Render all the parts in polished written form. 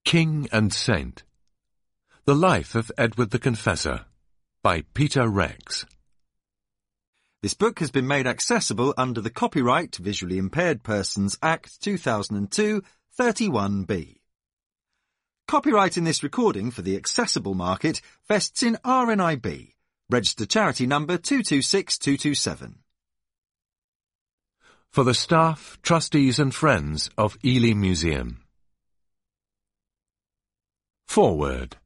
King and Saint. The Life of Edward the Confessor by Peter Rex. This book has been made accessible under the Copyright Visually Impaired Persons Act 2002, 31B. Copyright in this recording for the accessible market vests in RNIB, registered charity number 226227. For the staff, trustees and friends of Ely Museum. Foreword.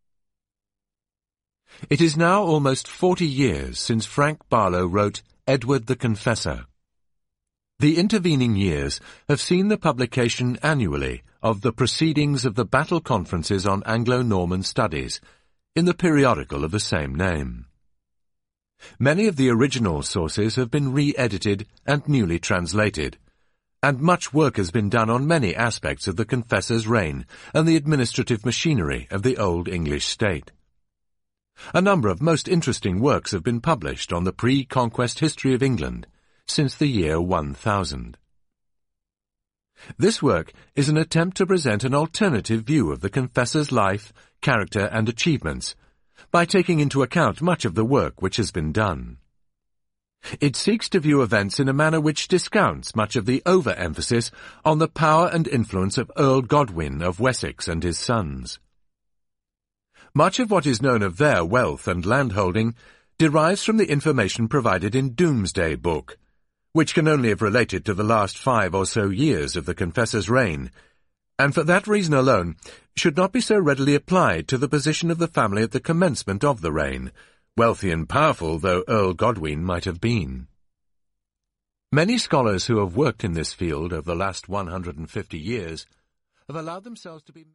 It is now almost 40 years since Frank Barlow wrote Edward the Confessor. The intervening years have seen the publication annually of the proceedings of the Battle Conferences on Anglo-Norman Studies in the periodical of the same name. Many of the original sources have been re-edited and newly translated, and much work has been done on many aspects of the Confessor's reign and the administrative machinery of the Old English state. A number of most interesting works have been published on the pre-conquest history of England since the year 1000. This work is an attempt to present an alternative view of the Confessor's life, character and achievements by taking into account much of the work which has been done. It seeks to view events in a manner which discounts much of the overemphasis on the power and influence of Earl Godwin of Wessex and his sons. Much of what is known of their wealth and landholding derives from the information provided in Domesday Book, which can only have related to the last 5 or so years of the Confessor's reign, and for that reason alone should not be so readily applied to the position of the family at the commencement of the reign, wealthy and powerful though Earl Godwin might have been. Many scholars who have worked in this field over the last 150 years have allowed themselves to be